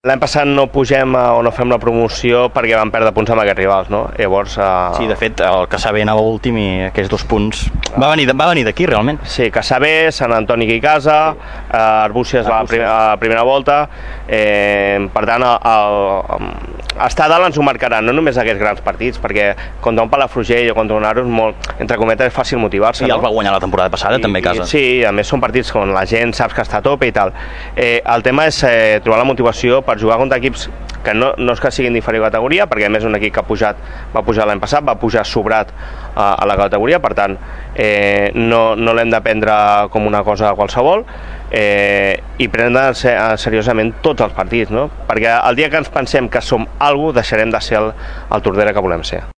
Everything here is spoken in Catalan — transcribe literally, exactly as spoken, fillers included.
L'any passat no pugem o no fem la promoció perquè vam perdre punts amb aquests rivals, no? Llavors... Uh... Sí, de fet, el Caçà B anava últim i aquests dos punts... Va venir, va venir d'aquí, realment? Sí, Caçà B, Sant Antoni aquí a casa, sí. uh, Arbúcies a la, prim a la primera volta, eh, per tant, el, el, estar a dalt ens ho marcaran, no només aquests grans partits, perquè contra un Palafrugell o contra un Aro és molt, entre cometes, és fàcil motivar-se. I no? el va guanyar la temporada passada, I, també a casa. I, sí, a més són partits on la gent saps que està a tope i tal. Eh, el tema és eh, trobar la motivació per jugar contra equips que no, no és que siguin d'inferior categoria, perquè a més un equip que ha pujat, va pujar l'any passat, va pujar sobrat a, a la categoria, per tant eh, no, no l'hem de prendre com una cosa qualsevol, eh, i prendre seriosament tots els partits, no? Perquè el dia que ens pensem que som algú, deixarem de ser el, el Tordera que volem ser.